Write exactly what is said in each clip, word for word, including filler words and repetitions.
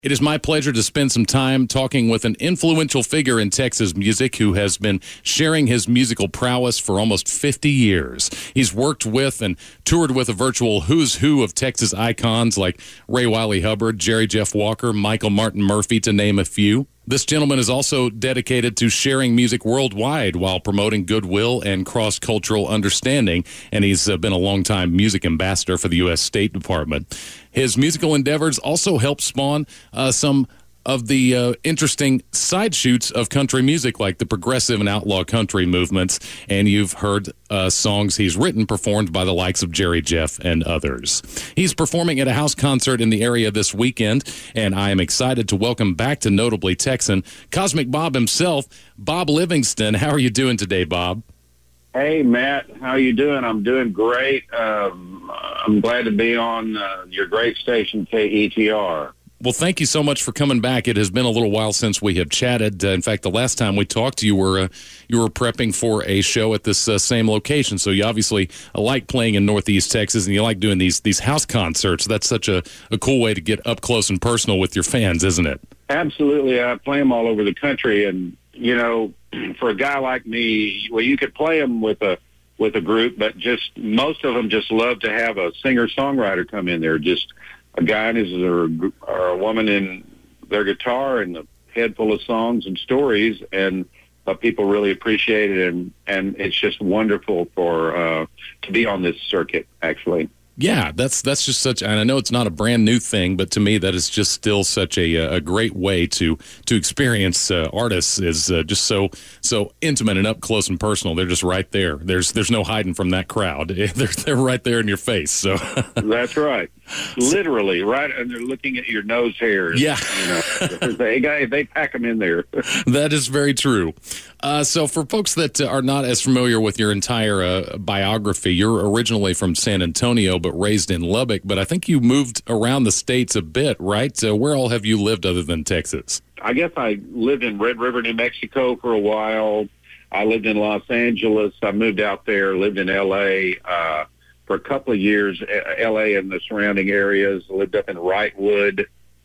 It is my pleasure to spend some time talking with an influential figure in Texas music who has been sharing his musical prowess for almost fifty years. He's worked with and toured with a virtual who's who of Texas icons like Ray Wiley Hubbard, Jerry Jeff Walker, Michael Martin Murphey, to name a few. This gentleman is also dedicated to sharing music worldwide while promoting goodwill and cross-cultural understanding, and he's uh, been a longtime music ambassador for the U S State Department. His musical endeavors also help spawn uh, some of the uh, interesting side shoots of country music, like the progressive and outlaw country movements, and you've heard uh, songs he's written performed by the likes of Jerry Jeff and others. He's performing at a house concert in the area this weekend, and I am excited to welcome back to Notably Texan, Cosmic Bob himself, Bob Livingston. How are you doing today, Bob? Hey, Matt. How you doing? I'm doing great. Um, I'm glad to be on uh, your great station, K E T R. Well, thank you so much for coming back. It has been a little while since we have chatted. Uh, in fact, the last time we talked, you were uh, you were prepping for a show at this uh, same location. So you obviously uh, like playing in Northeast Texas, and you like doing these these house concerts. That's such a, a cool way to get up close and personal with your fans, isn't it? Absolutely. I play them all over the country, and you know, for a guy like me, well, you could play them with a with a group, but just most of them just love to have a singer songwriter come in there. Just a guy and his or, or a woman in their guitar and a head full of songs and stories, and uh, people really appreciate it, and and it's just wonderful for uh, to be on this circuit, actually. Yeah, that's that's just such, and I know it's not a brand new thing, but to me that is just still such a a great way to to experience uh, artists is uh, just so so intimate and up close and personal. They're just right there. There's there's no hiding from that crowd. They're they're right there in your face. So that's right, literally right, and they're looking at your nose hairs. Yeah, you know, they they pack them in there. That is very true. Uh, so for folks that uh, are not as familiar with your entire uh, biography, you're originally from San Antonio, but raised in Lubbock. But I think you moved around the states a bit, right? Uh, where all have you lived other than Texas? I guess I lived in Red River, New Mexico for a while. I lived in Los Angeles. I moved out there, lived in L A uh, for a couple of years, L A and the surrounding areas. I lived up in Wrightwood,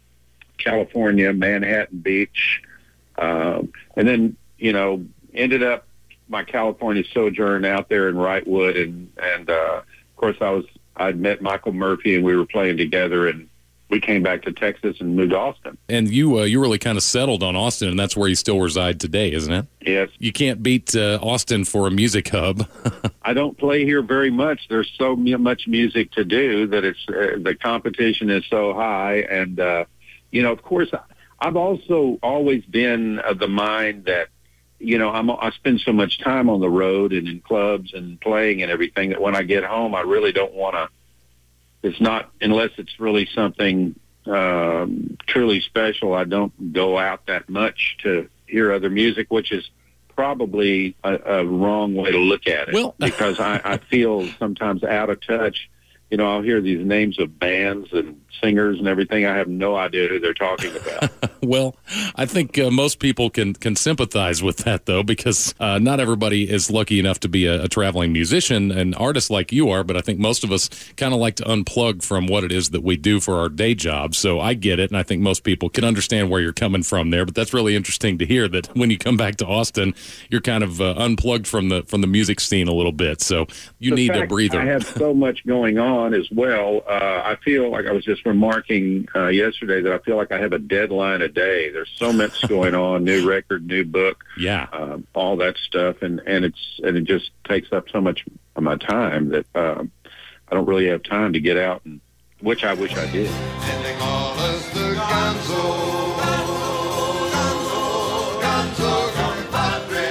California, Manhattan Beach. Um, and then, you know, ended up my California sojourn out there in Wrightwood. And, and uh, of course, I was I'd met Michael Murphey, and we were playing together, and we came back to Texas and moved to Austin. And you uh, you really kind of settled on Austin, and that's where you still reside today, isn't it? Yes. You can't beat uh, Austin for a music hub. I don't play here very much. There's so much music to do that it's uh, the competition is so high. And, uh, you know, of course, I've also always been of the mind that, you know, I'm, I spend so much time on the road and in clubs and playing and everything that when I get home, I really don't want to. It's not, unless it's really something um, truly special, I don't go out that much to hear other music, which is probably a, a wrong way to look at it. Well, because I, I feel sometimes out of touch. You know, I'll hear these names of bands and singers and everything. I have no idea who they're talking about. Well, I think uh, most people can can sympathize with that, though, because uh, not everybody is lucky enough to be a, a traveling musician and artist like you are, but I think most of us kind of like to unplug from what it is that we do for our day jobs. So I get it, and I think most people can understand where you're coming from there, but that's really interesting to hear that when you come back to Austin, you're kind of uh, unplugged from the from the music scene a little bit. So you the need fact a breather. I have so much going on as well. Uh, I feel like I was just remarking uh, yesterday that I feel like I have a deadline a day. There's so much going on, new record, new book, yeah, uh, all that stuff, and, and it's and it just takes up so much of my time that uh, I don't really have time to get out, and which I wish I did. And they call us the Gonzo, Gonzo, Gonzo compadre,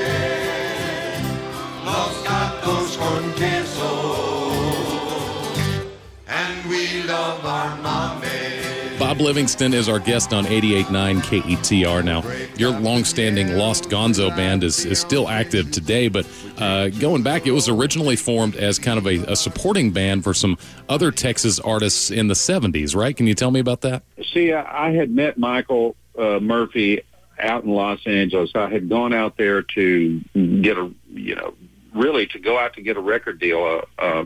Los Gatos con Queso. We love our mommy. Bob Livingston is our guest on eighty-eight point nine K E T R. Now, your longstanding Lost Gonzo band is, is still active today, but uh, going back, it was originally formed as kind of a, a supporting band for some other Texas artists in the seventies, right? Can you tell me about that? See, I, I had met Michael uh, Murphey out in Los Angeles. I had gone out there to get a, you know, really to go out to get a record deal. Uh, um,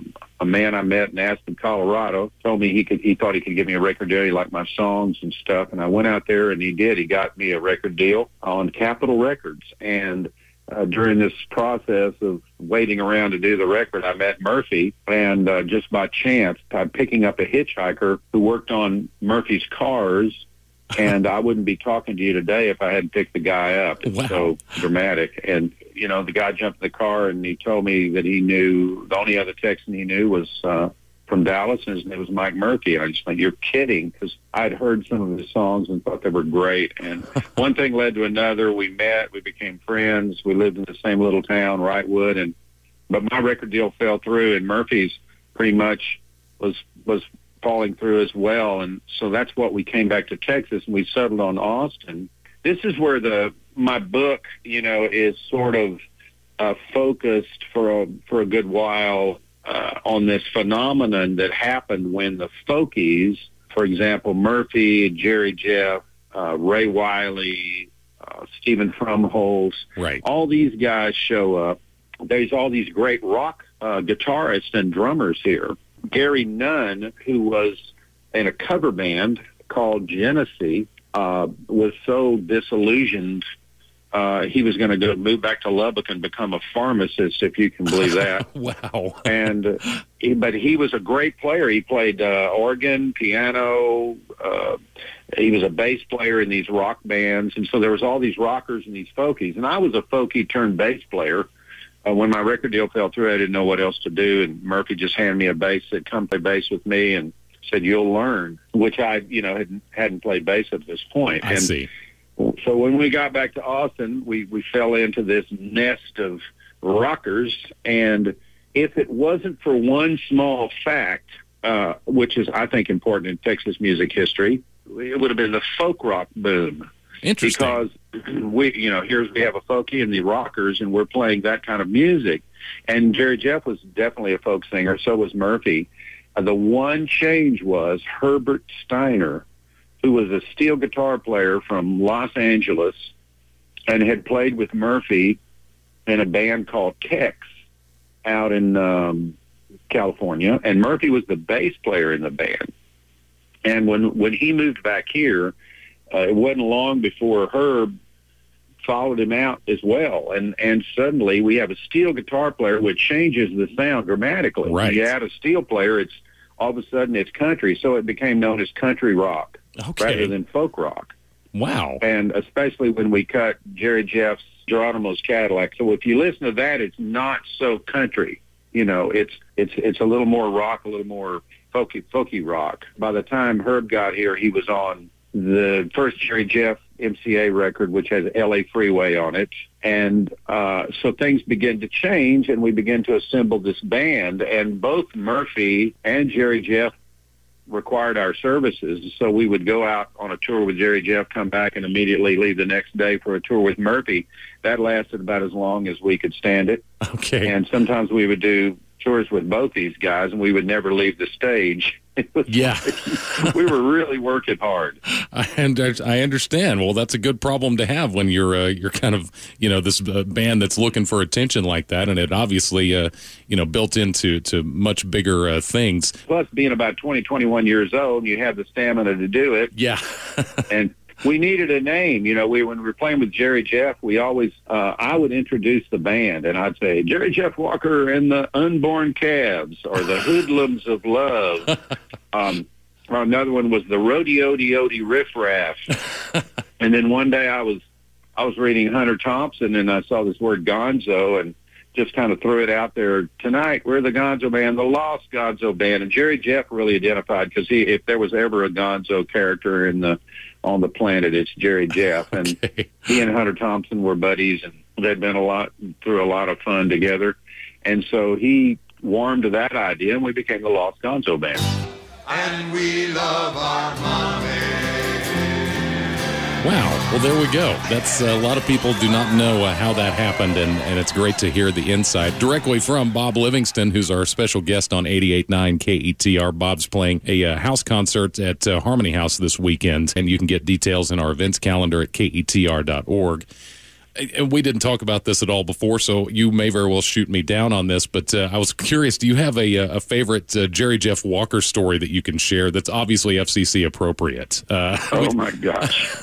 a man I met in Aspen, Colorado, told me he could. He thought he could give me a record deal. He liked my songs and stuff, and I went out there, and he did. He got me a record deal on Capitol Records, and uh, during this process of waiting around to do the record, I met Murphy, and uh, just by chance, I'm picking up a hitchhiker who worked on Murphy's cars. And I wouldn't be talking to you today if I hadn't picked the guy up. It's Wow. so dramatic. And, you know, the guy jumped in the car and he told me that he knew, the only other Texan he knew was uh, from Dallas, and his name was Mike Murphy. And I just thought, you're kidding, because I'd heard some of his songs and thought they were great. And one thing led to another. We met, we became friends. We lived in the same little town, Wrightwood. And but my record deal fell through, and Murphy's pretty much was was falling through as well. And so that's what we came back to Texas, and we settled on Austin. This is where the my book, you know, is sort of uh, focused for a, for a good while uh, on this phenomenon that happened when the folkies, for example, Murphy, Jerry Jeff, uh, Ray Wiley, uh, Stephen Frumholz, Right. all these guys show up. There's all these great rock uh, guitarists and drummers here. Gary Nunn, who was in a cover band called Genesee, uh, was so disillusioned uh, he was going to go move back to Lubbock and become a pharmacist, if you can believe that. Wow. And uh, he, but he was a great player. He played uh, organ, piano. Uh, he was a bass player in these rock bands, and so there was all these rockers and these folkies. And I was a folkie turned bass player. Uh, when my record deal fell through, I didn't know what else to do, and Murphy just handed me a bass, said, come play bass with me, and said, you'll learn, which I, you know, hadn't, hadn't played bass at this point. I and see. So when we got back to Austin, we, we fell into this nest of rockers, and if it wasn't for one small fact, uh, which is, I think, important in Texas music history, it would have been the folk rock boom. Interesting. Because we, you know, here's we have a folkie and the rockers, and we're playing that kind of music. And Jerry Jeff was definitely a folk singer. So was Murphy. Uh, the one change was Herbert Steiner, who was a steel guitar player from Los Angeles and had played with Murphy in a band called Tex out in um, California. And Murphy was the bass player in the band. And when when he moved back here, Uh, it wasn't long before Herb followed him out as well. And and suddenly we have a steel guitar player, which changes the sound dramatically. Right. When you add a steel player, it's all of a sudden it's country. So it became known as country rock Okay. rather than folk rock. Wow. And especially when we cut Jerry Jeff's Geronimo's Cadillac. So if you listen to that, it's not so country. You know, it's it's it's a little more rock, a little more folky, folky rock. By the time Herb got here, he was on the first Jerry Jeff M C A record, which has L A Freeway on it. And uh, so things begin to change, and we begin to assemble this band. And both Murphy and Jerry Jeff required our services. So we would go out on a tour with Jerry Jeff, come back, and immediately leave the next day for a tour with Murphy. That lasted about as long as we could stand it. Okay. And sometimes we would do tours with both these guys, and we would never leave the stage. It was Yeah. like, we were really working hard. And I understand. Well, that's a good problem to have when you're uh, you're kind of, you know, this uh, band that's looking for attention like that, and it obviously uh, you know, built into to much bigger uh, things. Plus, being about twenty, twenty-one years old, you have the stamina to do it. Yeah. And we needed a name. You know, we when we were playing with Jerry Jeff, we always, uh, I would introduce the band, and I'd say, Jerry Jeff Walker and the Unborn Calves, or the Hoodlums of Love. Um, or another one was the Rodeo Deody Riff Raff. And then one day I was, I was reading Hunter Thompson, and I saw this word gonzo, and just kind of threw it out there. Tonight, we're the Gonzo Band, the Lost Gonzo Band. And Jerry Jeff really identified, because he, if there was ever a Gonzo character in the on the planet, it's Jerry Jeff. And Okay. he and Hunter Thompson were buddies, and they'd been a lot through a lot of fun together. And so he warmed to that idea, and we became the Lost Gonzo Band. And we love our mommy. Wow. Well, there we go. That's uh, a lot of people do not know uh, how that happened, and, and it's great to hear the insight directly from Bob Livingston, who's our special guest on eighty-eight point nine K E T R. Bob's playing a uh, house concert at uh, Harmony House this weekend, and you can get details in our events calendar at K E T R dot org. And we didn't talk about this at all before, so you may very well shoot me down on this, but uh, I was curious, do you have a, a favorite uh, Jerry Jeff Walker story that you can share that's obviously F C C appropriate? Uh, oh, my gosh.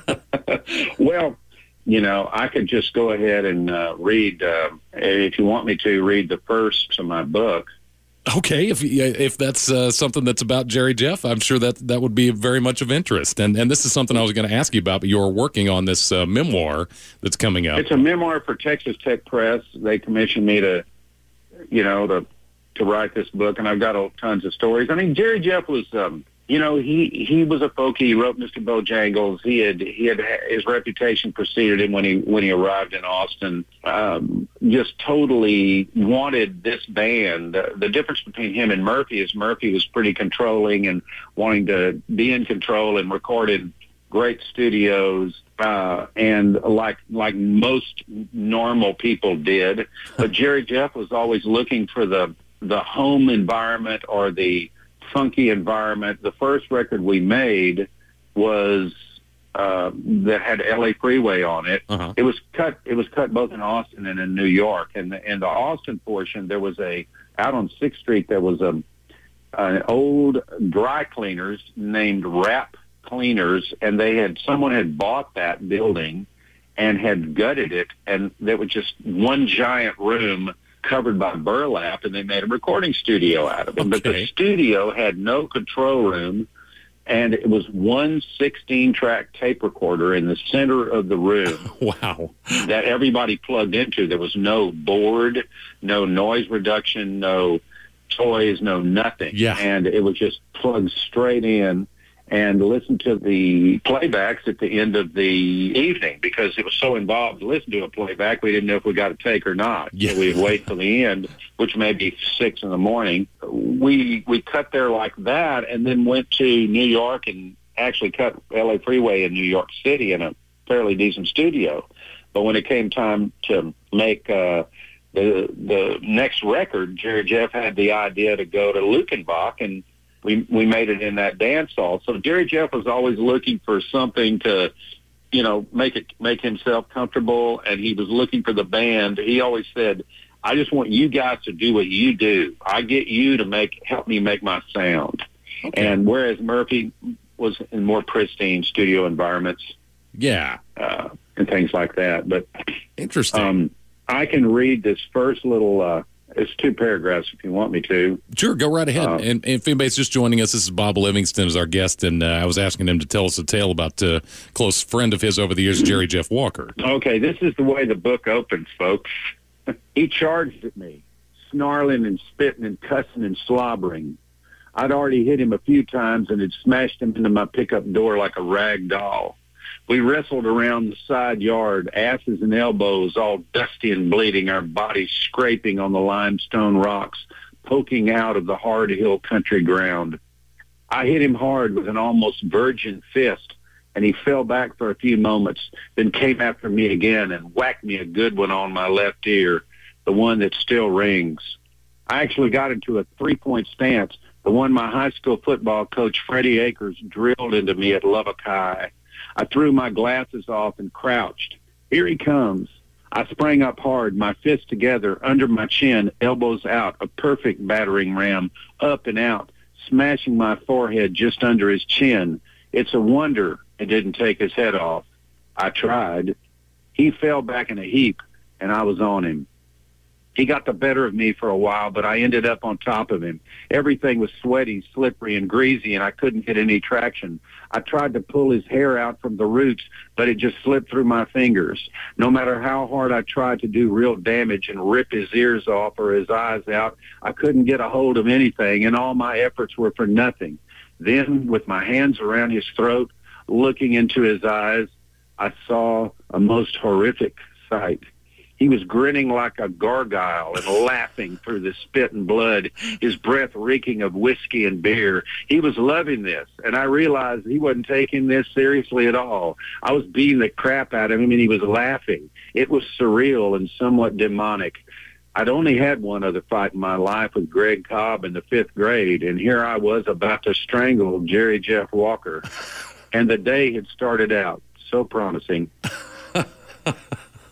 Well, you know, I could just go ahead and uh, read, uh, if you want me to, read the first of my book. Okay, if if that's uh, something that's about Jerry Jeff, I'm sure that that would be very much of interest. And and this is something I was going to ask you about, but you're working on this uh, memoir that's coming out. It's a memoir for Texas Tech Press. They commissioned me to, you know, to to write this book, and I've got all, tons of stories. I mean, Jerry Jeff was, um, you know, he he was a folkie. He wrote Mister Bojangles. He had he had his reputation preceded him when he when he arrived in Austin. Um, just totally wanted this band. The, the difference between him and Murphy is Murphy was pretty controlling and wanting to be in control and recorded great studios, uh, and like like most normal people did. But Jerry Jeff was always looking for the the home environment or the funky environment. The first record we made was uh, that had L A Freeway on it. Uh-huh. It was cut. It was cut both in Austin and in New York. And the, in the Austin portion, there was a out on Sixth Street. There was a an old dry cleaners named Rap Cleaners, and they had someone had bought that building and had gutted it, and there was just one giant room covered by burlap, and they made a recording studio out of it. Okay. But the studio had no control room, and it was one sixteen-track tape recorder in the center of the room. Wow. That everybody plugged into. There was no board, no noise reduction, no toys, no nothing. Yeah. And it was just plugged straight in, and listen to the playbacks at the end of the evening, because it was so involved to listen to a playback, we didn't know if we got a take or not. Yeah. So we'd wait till the end, which may be six in the morning. We we cut there like that, and then went to New York and actually cut L A Freeway in New York City in a fairly decent studio. But when it came time to make uh, the the next record, Jerry Jeff had the idea to go to Luckenbach, and We we made it in that dance hall. So Jerry Jeff was always looking for something to, you know, make it make himself comfortable, and he was looking for the band. He always said, "I just want you guys to do what you do. I get you to make help me make my sound." Okay. And whereas Murphy was in more pristine studio environments, yeah, uh, and things like that. But interesting. Um, I can read this first little. Uh, It's two paragraphs if you want me to. Sure, go right ahead. Uh, and, and if anybody's just joining us, this is Bob Livingston as our guest, and uh, I was asking him to tell us a tale about a uh, close friend of his over the years, Jerry Jeff Walker. Okay, this is the way the book opens, folks. He charged at me, snarling and spitting and cussing and slobbering. I'd already hit him a few times and had smashed him into my pickup door like a rag doll. We wrestled around the side yard, asses and elbows, all dusty and bleeding, our bodies scraping on the limestone rocks, poking out of the hard hill country ground. I hit him hard with an almost virgin fist, and he fell back for a few moments, then came after me again and whacked me a good one on my left ear, the one that still rings. I actually got into a three-point stance, the one my high school football coach, Freddie Akers, drilled into me at Lubbock High. I threw my glasses off and crouched. Here he comes. I sprang up hard, my fists together, under my chin, elbows out, a perfect battering ram, up and out, smashing my forehead just under his chin. It's a wonder it didn't take his head off. I tried. He fell back in a heap, and I was on him. He got the better of me for a while, but I ended up on top of him. Everything was sweaty, slippery, and greasy, and I couldn't get any traction. I tried to pull his hair out from the roots, but it just slipped through my fingers. No matter how hard I tried to do real damage and rip his ears off or his eyes out, I couldn't get a hold of anything, and all my efforts were for nothing. Then, with my hands around his throat, looking into his eyes, I saw a most horrific sight. He was grinning like a gargoyle and laughing through the spit and blood, his breath reeking of whiskey and beer. He was loving this, and I realized he wasn't taking this seriously at all. I was beating the crap out of him, and he was laughing. It was surreal and somewhat demonic. I'd only had one other fight in my life with Greg Cobb in the fifth grade, and here I was about to strangle Jerry Jeff Walker. And the day had started out so promising.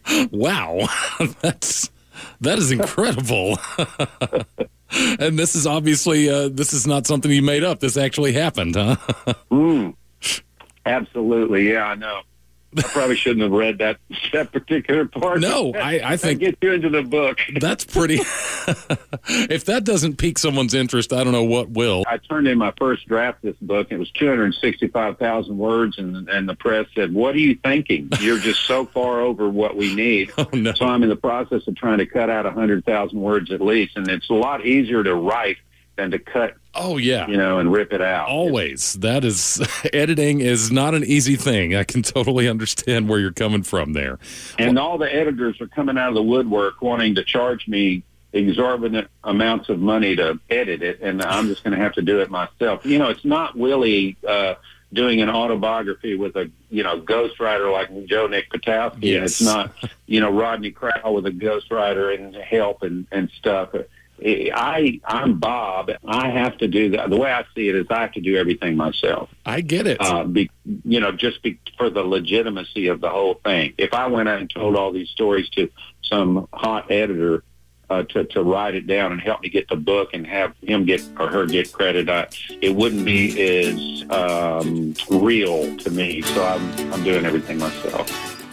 Wow, that's that is incredible. And this is obviously uh, this is not something you made up. This actually happened, huh? Mm, absolutely, yeah, I know. I probably shouldn't have read that that particular part. No, I, I think that gets you into the book. That's pretty. If that doesn't pique someone's interest, I don't know what will. I turned in my first draft of this book. It was two hundred sixty-five thousand words, and and the press said, "What are you thinking? You're just so far over what we need." Oh, no. So I'm in the process of trying to cut out one hundred thousand words at least, and it's a lot easier to write than to cut. Oh, yeah. You know, and rip it out. Always. That is, editing is not an easy thing. I can totally understand where you're coming from there. And all the editors are coming out of the woodwork wanting to charge me exorbitant amounts of money to edit it, and I'm just going to have to do it myself. You know, it's not really uh, doing an autobiography with a, you know, ghostwriter like Joe Nick Patowski. Yes. And it's not, you know, Rodney Crowell with a ghostwriter and help and, and stuff. I, I'm Bob. I have to do that. The way I see it is I have to do everything myself. I get it. Uh, be, you know, just be, for the legitimacy of the whole thing. If I went out and told all these stories to some hot editor uh, to, to write it down and help me get the book and have him get or her get credit, I, it wouldn't be as um, real to me. So I'm, I'm doing everything myself.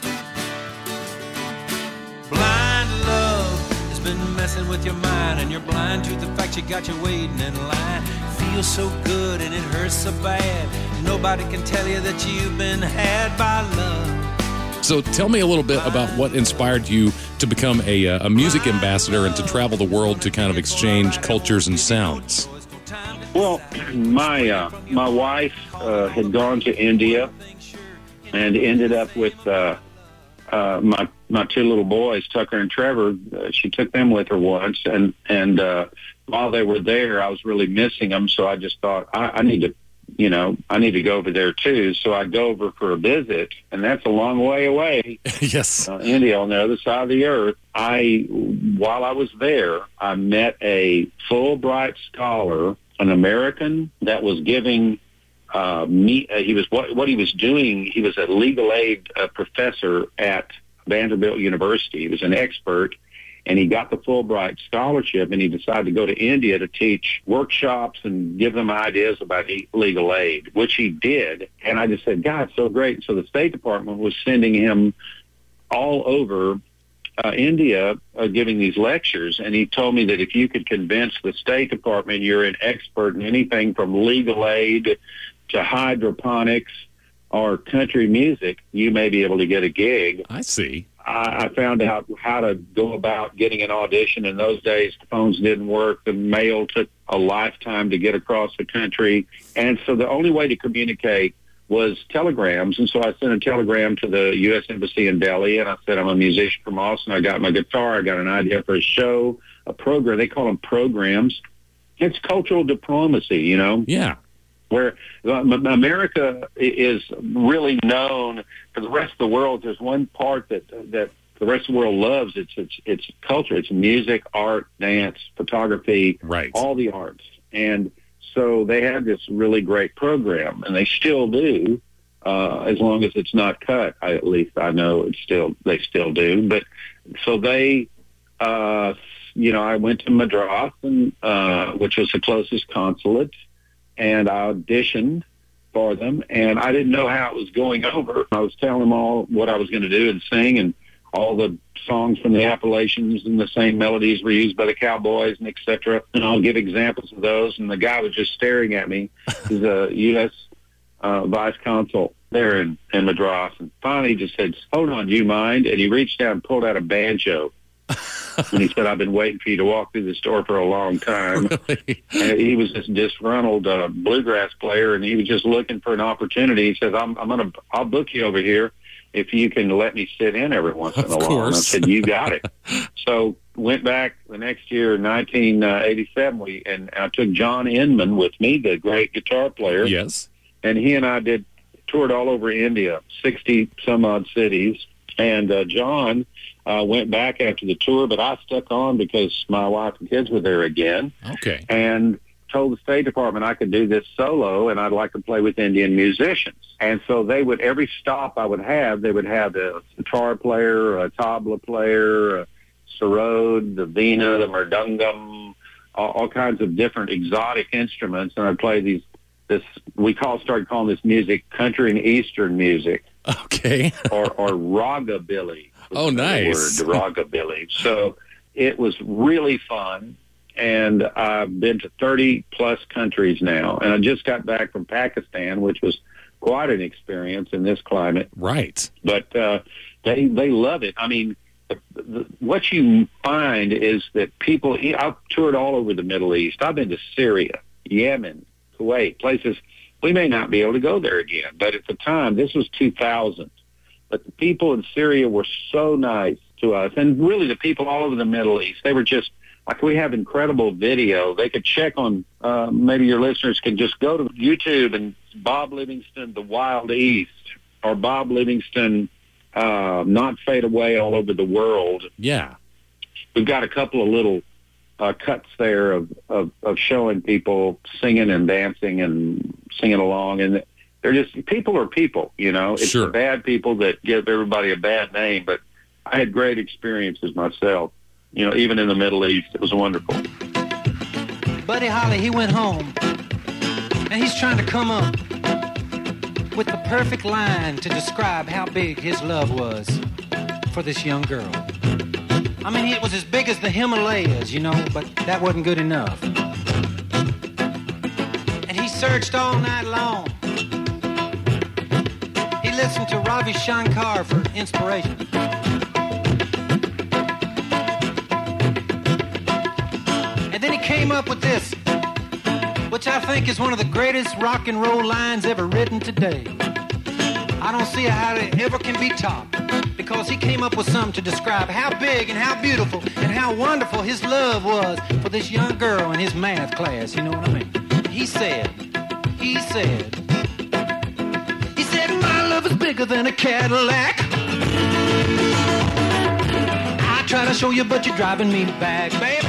Messing with your mind, and you're blind to the fact you got you waiting in line. Feels so good and it hurts so bad. Nobody can tell you that you've been had by love. So tell me a little bit about what inspired you to become a, uh, a music ambassador and to travel the world to kind of exchange cultures and sounds. Well, my uh, my wife uh, had gone to India and ended up with uh, uh, my my two little boys, Tucker and Trevor. Uh, she took them with her once, and and uh, while they were there, I was really missing them. So I just thought I, I need to, you know, I need to go over there too. So I go over for a visit, and that's a long way away. Yes, uh, India on the other side of the earth. I, while I was there, I met a Fulbright scholar, an American that was giving. Uh, me, uh, he was what what he was doing. He was a legal aid uh, professor at Vanderbilt University. He was an expert, and he got the Fulbright scholarship, and he decided to go to India to teach workshops and give them ideas about legal aid, which he did. And I just said, God, so great. So the State Department was sending him all over uh, India uh, giving these lectures, and he told me that if you could convince the State Department you're an expert in anything from legal aid to hydroponics or country music, you may be able to get a gig. I see. I, I found out how to go about getting an audition. In those days, the phones didn't work. The mail took a lifetime to get across the country. And so the only way to communicate was telegrams. And so I sent a telegram to the U S Embassy in Delhi, and I said, I'm a musician from Austin. I got my guitar. I got an idea for a show, a program. They call them programs. It's cultural diplomacy, you know? Yeah. Where America is really known for the rest of the world. There's one part that that the rest of the world loves. It's it's it's culture. It's music, art, dance, photography, right? All the arts. And so they have this really great program, and they still do, uh, as long as it's not cut. I, at least I know it's still they still do. But so they. Uh, you know, I went to Madras, and, uh, which was the closest consulate, and I auditioned for them, and I didn't know how it was going over. I was telling them all what I was going to do and sing, and all the songs from the Appalachians and the same melodies were used by the Cowboys and et cetera. And I'll give examples of those, and the guy was just staring at me. He's a U S Uh, vice consul there in, in Madras, and finally he just said, hold on, do you mind? And he reached down and pulled out a banjo. And he said, I've been waiting for you to walk through the store for a long time. Really? And he was this disgruntled uh, bluegrass player, and he was just looking for an opportunity. He says, I'm, I'm going to, I'll book you over here if you can let me sit in every once in a while. And I said, you got it. So went back the next year, nineteen eighty-seven, we, and I took John Inman with me, the great guitar player. Yes. And he and I did toured all over India, sixty some odd cities. And uh, John uh, went back after the tour, but I stuck on because my wife and kids were there again. Okay. And told the State Department I could do this solo and I'd like to play with Indian musicians. And so they would, every stop I would have, they would have a guitar player, a tabla player, a sarod, the veena, the mridangam, all, all kinds of different exotic instruments. And I'd play these, this, we call, started calling this music country and Eastern music. Okay. or, or ragabilly. Oh, nice. Word, ragabilly. So it was really fun. And I've been to thirty plus countries now. And I just got back from Pakistan, which was quite an experience in this climate. Right. But uh, they they love it. I mean, the, the, what you find is that people, I've toured all over the Middle East. I've been to Syria, Yemen, Kuwait, places we may not be able to go there again. But at the time, this was two thousand. But the people in Syria were so nice to us. And really the people all over the Middle East, they were just, like, we have incredible video. They could check on, uh, maybe your listeners can just go to YouTube and Bob Livingston, The Wild East, or Bob Livingston, uh, Not Fade Away All Over the World. Yeah. We've got a couple of little uh, cuts there of, of, of showing people singing and dancing and singing along. And they're just, people are people, you know. It's Sure. the bad people that give everybody a bad name. But I had great experiences myself. You know, even in the Middle East, it was wonderful. Buddy Holly, he went home, and he's trying to come up with the perfect line to describe how big his love was for this young girl. I mean, it was as big as the Himalayas, you know, but that wasn't good enough. And he searched all night long. He listened to Ravi Shankar for inspiration. And then he came up with this, which I think is one of the greatest rock and roll lines ever written today. I don't see how it ever can be topped, because he came up with something to describe how big and how beautiful and how wonderful his love was for this young girl in his math class, you know what I mean? He said, he said, he said, my love is bigger than a Cadillac. I try to show you, but you're driving me back, baby.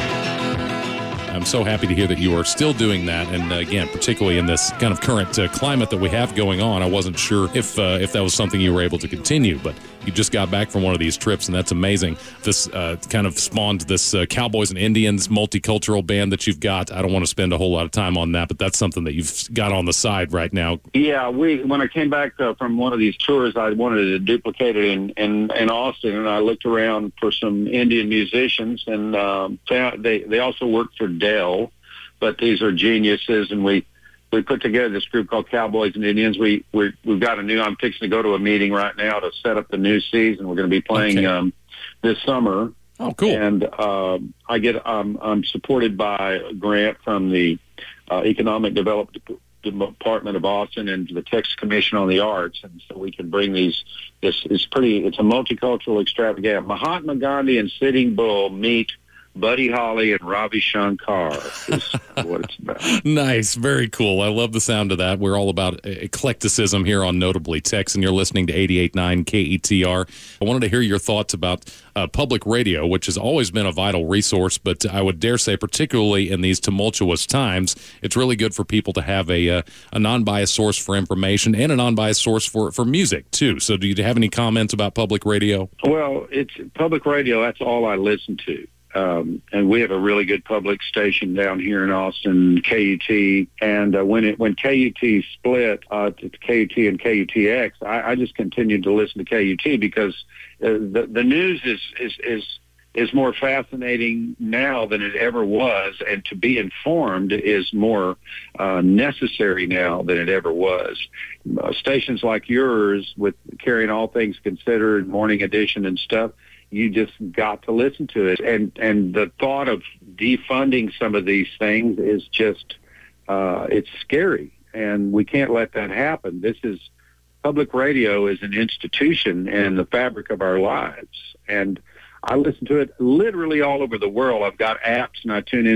I'm so happy to hear that you are still doing that, and uh, again, particularly in this kind of current uh, climate that we have going on. I wasn't sure if uh, if that was something you were able to continue, but you just got back from one of these trips, and that's amazing. This uh, kind of spawned this uh, Cowboys and Indians multicultural band that you've got. I don't want to spend a whole lot of time on that, but that's something that you've got on the side right now. Yeah, we when I came back uh, from one of these tours, I wanted to duplicate it in, in, in Austin, and I looked around for some Indian musicians, and um, found they, they also worked for Dell, but these are geniuses, and we we put together this group called Cowboys and Indians. We we we've got a new. I'm fixing to go to a meeting right now to set up the new season. We're going to be playing Okay. um, this summer. Oh, cool! And um, I get um, I'm supported by a grant from the uh, Economic Development Department of Austin and the Texas Commission on the Arts, and so we can bring these. This is pretty. It's a multicultural extravaganza. Mahatma Gandhi and Sitting Bull meet Buddy Holly and Ravi Shankar is what it's about. Nice. Very cool. I love the sound of that. We're all about eclecticism here on Notably Texan. You're listening to eighty-eight point nine K E T R. I wanted to hear your thoughts about uh, public radio, which has always been a vital resource, but I would dare say, particularly in these tumultuous times, it's really good for people to have a uh, a non-biased source for information and a non-biased source for, for music, too. So do you have any comments about public radio? Well, it's public radio. That's all I listen to. Um, and we have a really good public station down here in Austin, K U T. And uh, when it when K U T split uh, to K U T and K U T X, I, I just continued to listen to K U T because uh, the the news is is is is more fascinating now than it ever was, and to be informed is more uh, necessary now than it ever was. Uh, stations like yours, with carrying All Things Considered, Morning Edition, and stuff. You just got to listen to it. And and the thought of defunding some of these things is just, uh, it's scary. And we can't let that happen. This is, public radio is an institution and the fabric of our lives. And I listen to it literally all over the world. I've got apps, and I tune into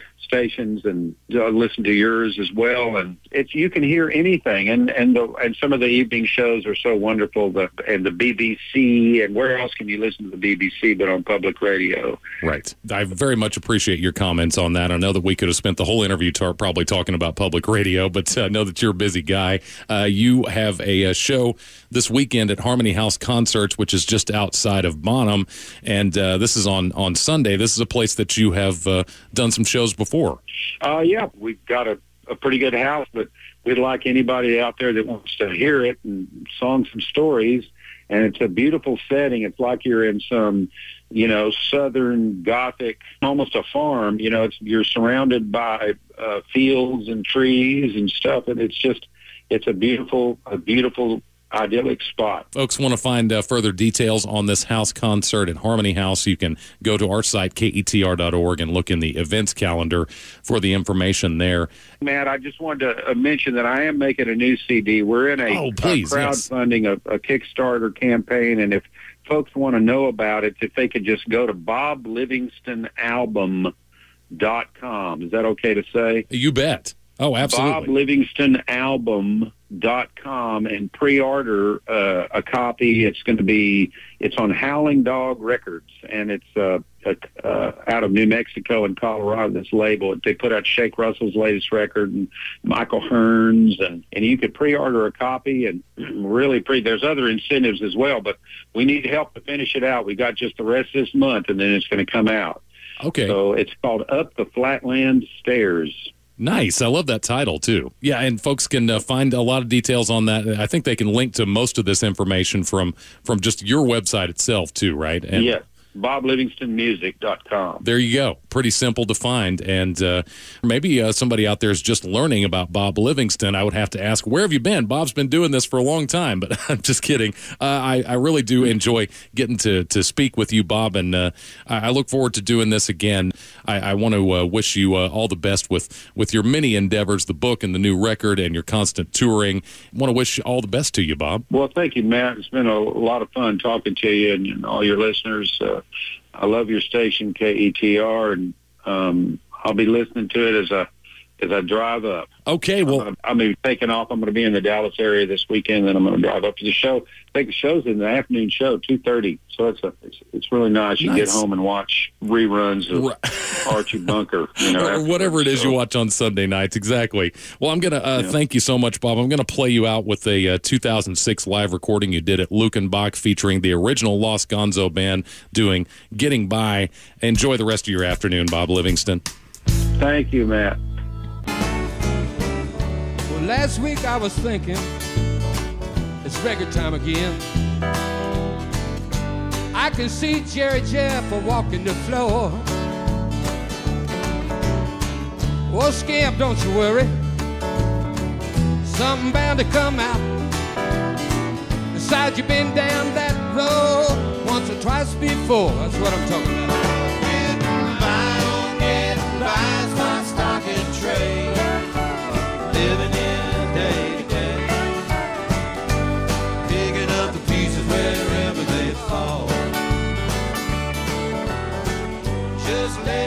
stations and uh, listen to yours as well. And it's you can hear anything. And and the, and some of the evening shows are so wonderful. The, and the B B C, and where else can you listen to the B B C but on public radio? Right. I very much appreciate your comments on that. I know that we could have spent the whole interview tar- probably talking about public radio, but I know that you're a busy guy. Uh, you have a, a show this weekend at Harmony House Concerts, which is just outside of Bonham, and uh, this is on, on Sunday. This is a place that you have uh, done some shows before. Uh, yeah, we've got a, a pretty good house, but we'd like anybody out there that wants to hear it and songs and stories. And it's a beautiful setting. It's like you're in some, you know, Southern Gothic, almost a farm. You know, it's you're surrounded by uh, fields and trees and stuff, and it's just, it's a beautiful, a beautiful, idyllic spot. Folks want to find uh, further details on this house concert at Harmony House, you can go to our site, K E T R dot org, and look in the events calendar for the information there. Matt, I just wanted to mention that I am making a new C D. We're in a, oh, please, a crowdfunding, yes. a, a Kickstarter campaign, and if folks want to know about it, if they could just go to bob livingston album dot com. Is that okay to say? You bet. Oh, absolutely. bob livingston album dot com and pre-order uh, a copy. It's going to be, it's on Howling Dog Records, and it's uh, uh, out of New Mexico and Colorado, this label. They put out Shake Russell's latest record and Michael Hearn's, and, and you could pre-order a copy and really pre, there's other incentives as well, but we need help to finish it out. We got just the rest of this month, and then it's going to come out. Okay. So it's called Up the Flatland Stairs. Nice. I love that title, too. Yeah, and folks can uh, find a lot of details on that. I think they can link to most of this information from, from just your website itself, too, right? And yes. bob livingston music dot com. There you go. Pretty simple to find. And uh, maybe uh, somebody out there is just learning about Bob Livingston. I would have to ask, where have you been? Bob's been doing this for a long time, but I'm just kidding. Uh, I, I really do enjoy getting to, to speak with you, Bob, and uh, I, I look forward to doing this again. I, I want to uh, wish you uh, all the best with, with your many endeavors, the book and the new record and your constant touring. I want to wish all the best to you, Bob. Well, thank you, Matt. It's been a lot of fun talking to you and, and all your listeners. Uh, I love your station, K E T R, and um, I'll be listening to it as I as I drive up. Okay, well, I'm, I'm going to be taking off. I'm going to be in the Dallas area this weekend, and I'm going to drive up to the show. I think the show's in the afternoon show, two thirty. So it's a it's, it's really nice. You nice. Get home and watch reruns of right. Archie Bunker, you know, or whatever it is you watch on Sunday nights. Exactly. Well, I'm going to uh, yeah. thank you so much, Bob. I'm going to play you out with a uh, two thousand six live recording you did at Lukenbach featuring the original Los Gonzo Band doing Getting By. Enjoy the rest of your afternoon, Bob Livingston. Thank you, Matt. Well, last week I was thinking, it's record time again. I can see Jerry Jeff walking the floor. Oh, Scamp, don't you worry. Something bound to come out. Besides, you've been down that road once or twice before. That's what I'm talking about. Getting by, oh, getting by's my stock and trade. Living in day to day. Picking up the pieces wherever they fall. Just let